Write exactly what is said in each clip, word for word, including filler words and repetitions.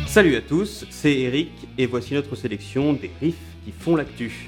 Salut à tous, c'est Eric et voici notre sélection des riffs qui font l'actu.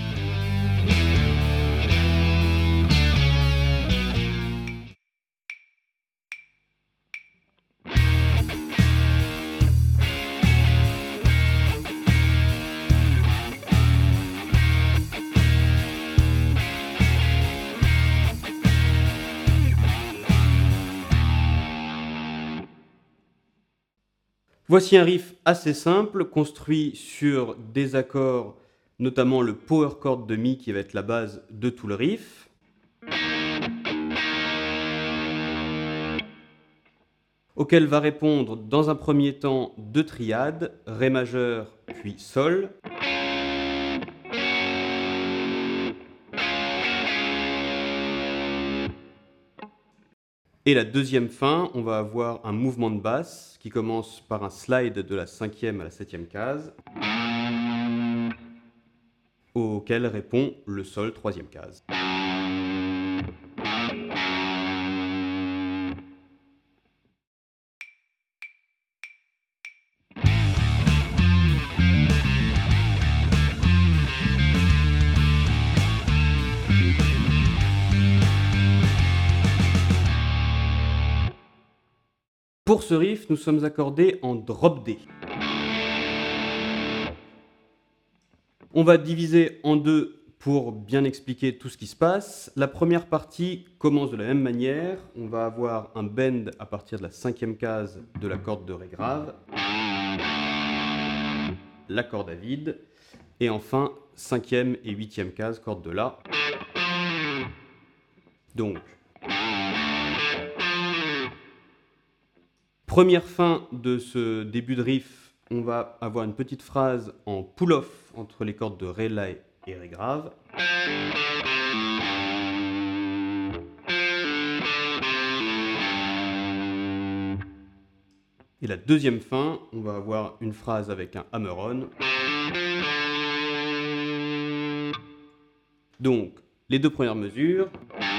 Voici un riff assez simple, construit sur des accords, notamment le power chord de Mi qui va être la base de tout le riff. Auquel va répondre dans un premier temps deux triades, Ré majeur puis Sol. Et la deuxième fin, on va avoir un mouvement de basse qui commence par un slide de la cinquième à la septième case, auquel répond le Sol, troisième case. Pour ce riff, nous sommes accordés en drop D. On va diviser en deux pour bien expliquer tout ce qui se passe. La première partie commence de la même manière. On va avoir un bend à partir de la cinquième case de la corde de Ré grave, la corde à vide, et enfin cinquième et huitième case, corde de La. Donc, première fin de ce début de riff, on va avoir une petite phrase en pull-off entre les cordes de Ré, La et Ré grave. Et la deuxième fin, on va avoir une phrase avec un hammer-on. Donc, les deux premières mesures.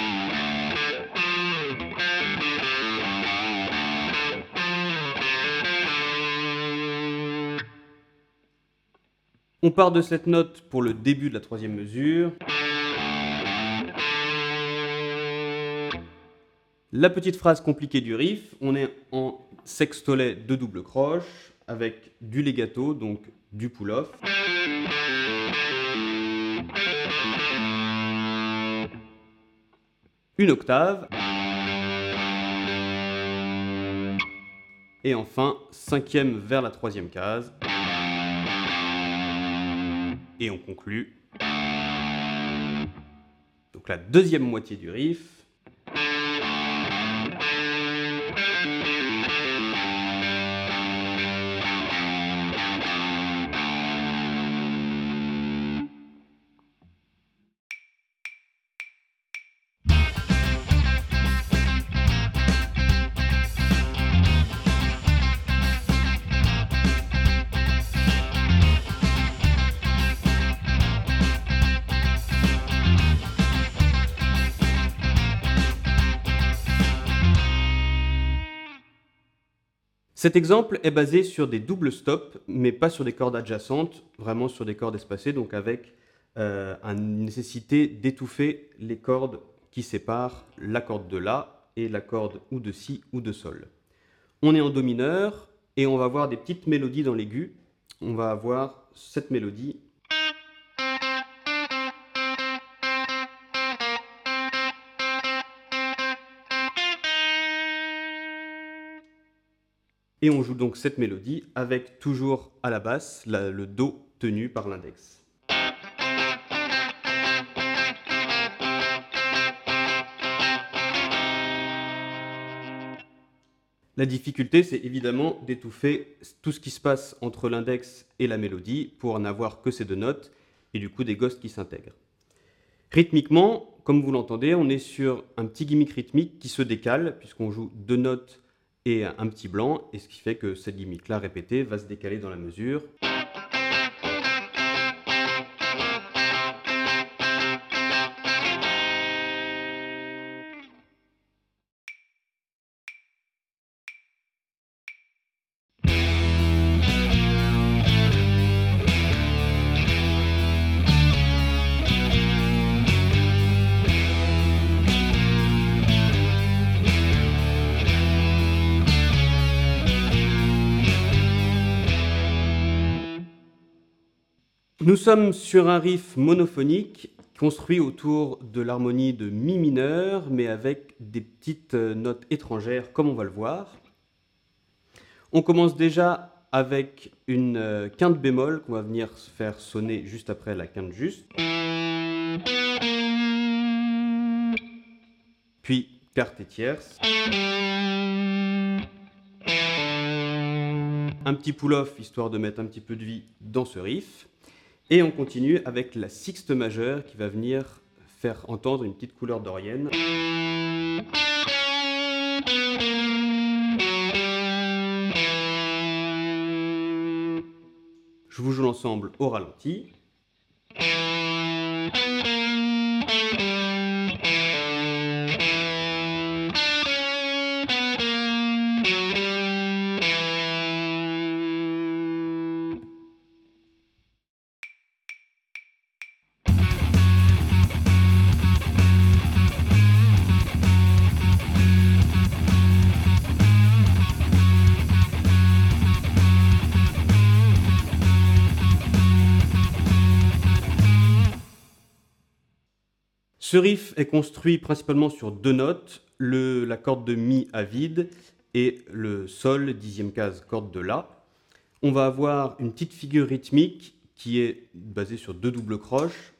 On part de cette note pour le début de la troisième mesure. La petite phrase compliquée du riff, on est en sextolet de double croche avec du legato, donc du pull-off. Une octave. Et enfin, cinquième vers la troisième case. Et on conclut. Donc la deuxième moitié du riff. Cet exemple est basé sur des doubles stops, mais pas sur des cordes adjacentes, vraiment sur des cordes espacées, donc avec euh, une nécessité d'étouffer les cordes qui séparent la corde de La et la corde ou de Si ou de Sol. On est en Do mineur et on va avoir des petites mélodies dans l'aigu. On va avoir cette mélodie. Et on joue donc cette mélodie avec toujours à la basse la, le Do tenu par l'index. La difficulté, c'est évidemment d'étouffer tout ce qui se passe entre l'index et la mélodie pour n'avoir que ces deux notes et du coup des ghosts qui s'intègrent. Rythmiquement, comme vous l'entendez, on est sur un petit gimmick rythmique qui se décale puisqu'on joue deux notes et un petit blanc, et ce qui fait que cette gimmick-là répétée va se décaler dans la mesure. Nous sommes sur un riff monophonique construit autour de l'harmonie de mi mineur, mais avec des petites notes étrangères, comme on va le voir. On commence déjà avec une quinte bémol qu'on va venir faire sonner juste après la quinte juste. Puis quarte et tierce. Un petit pull-off, histoire de mettre un petit peu de vie dans ce riff. Et on continue avec la sixte majeure qui va venir faire entendre une petite couleur dorienne. Je vous joue l'ensemble au ralenti. Ce riff est construit principalement sur deux notes, le, la corde de mi à vide et le sol, dixième case, corde de la. On va avoir une petite figure rythmique qui est basée sur deux doubles croches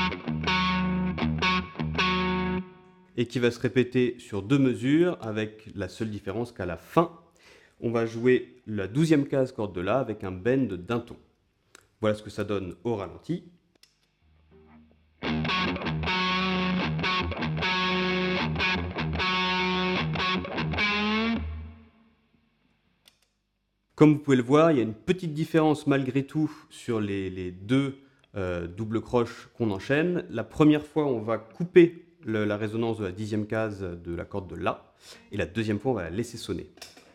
et qui va se répéter sur deux mesures avec la seule différence qu'à la fin, on va jouer la douzième case, corde de la avec un bend d'un ton. Voilà ce que ça donne au ralenti. Comme vous pouvez le voir, il y a une petite différence malgré tout sur les, les deux euh, doubles croches qu'on enchaîne. La première fois, on va couper le, la résonance de la dixième case de la corde de la, et la deuxième fois, on va la laisser sonner.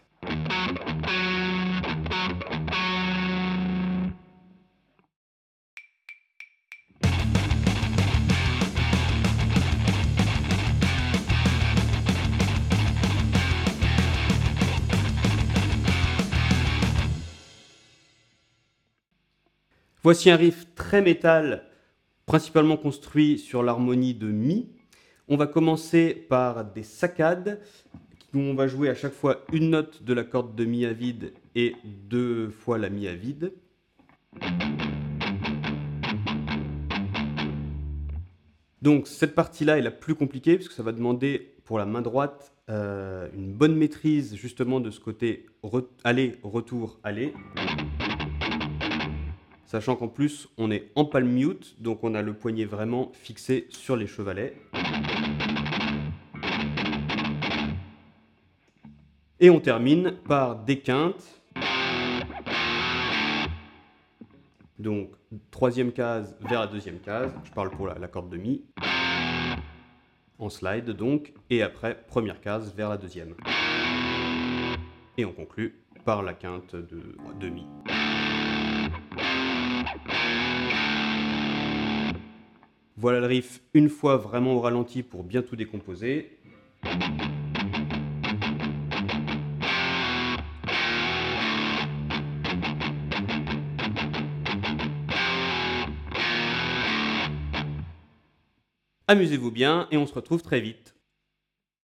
Voici un riff très métal, principalement construit sur l'harmonie de mi. On va commencer par des saccades, où on va jouer à chaque fois une note de la corde de mi à vide et deux fois la mi à vide. Donc cette partie-là est la plus compliquée, puisque ça va demander pour la main droite euh, une bonne maîtrise justement de ce côté re aller, retour, aller. Sachant qu'en plus, on est en palm mute, donc on a le poignet vraiment fixé sur les chevalets. Et on termine par des quintes. Donc, troisième case vers la deuxième case, je parle pour la, la corde de mi. En slide donc, et après, première case vers la deuxième. Et on conclut par la quinte de, de mi. Voilà le riff une fois vraiment au ralenti pour bien tout décomposer. Amusez-vous bien et on se retrouve très vite.